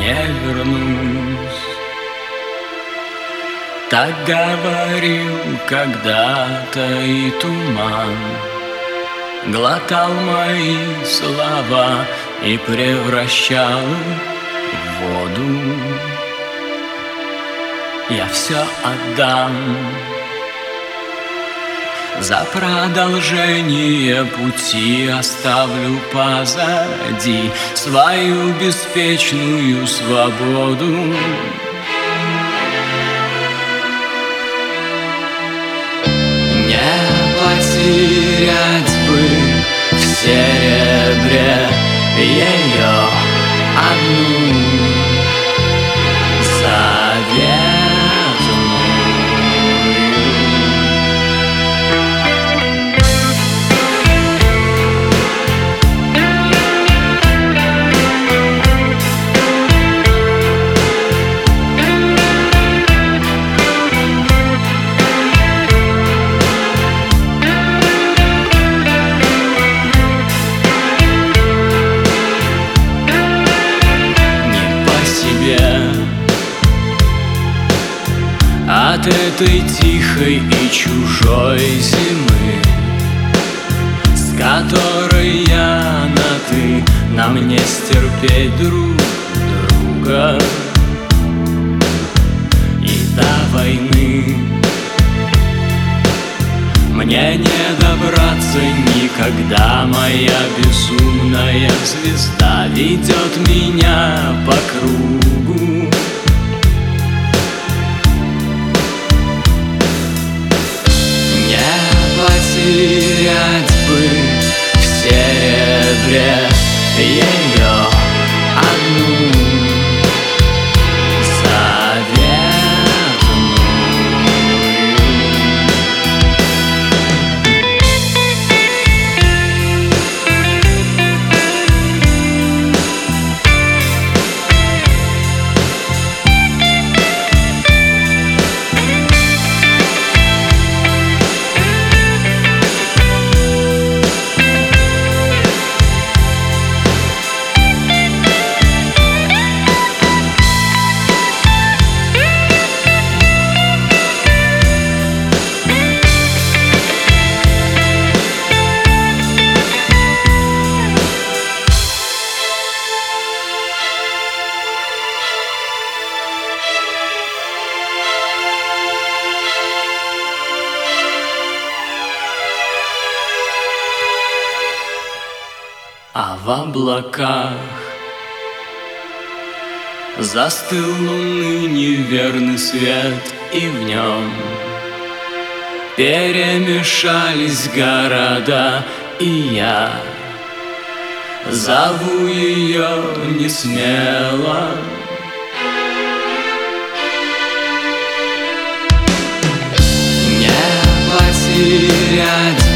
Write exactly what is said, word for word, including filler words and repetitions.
не вернусь. Так говорил когда-то и туман, глотал мои слова и превращал в воду. Я все отдам за продолжение пути, оставлю позади свою беспечную свободу. Не потерять бы в серебре ее одну заветную. От этой тихой и чужой зимы, с которой я на ты, нам не стерпеть друг друга. И до войны мне не добраться никогда, моя безумная звезда ведет меня по кругу. Потерять бы в серебре ее одну А в облаках застыл луны неверный свет, и в нем перемешались города, и я зову ее не смело. Не потерять